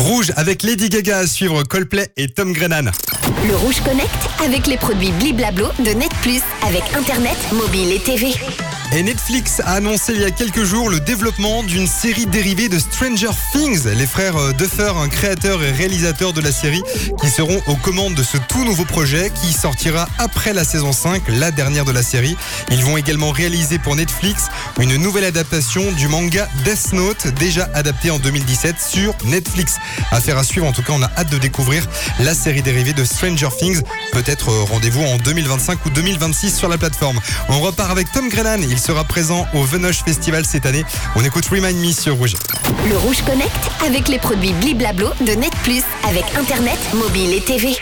Rouge avec Lady Gaga à suivre, Coldplay et Tom Grennan. Le Rouge Connect avec les produits Bliblablo de Net Plus avec Internet, mobile et TV. Et Netflix a annoncé il y a quelques jours le développement d'une série dérivée de Stranger Things. Les frères Duffer, un créateur et réalisateur de la série, qui seront aux commandes de ce tout nouveau projet qui sortira après la saison 5, la dernière de la série. Ils vont également réaliser pour Netflix une nouvelle adaptation du manga Death Note, déjà adapté en 2017 sur Netflix. Affaire à suivre, en tout cas on a hâte de découvrir la série dérivée de Stranger Things. Peut-être rendez-vous en 2025 ou 2026 sur la plateforme. On repart avec Tom Grennan, il sera présent au Venoge Festival cette année. On écoute Remind Me sur Rouge. Le Rouge Connect avec les produits Bliblablo de Net Plus avec Internet, mobile et TV.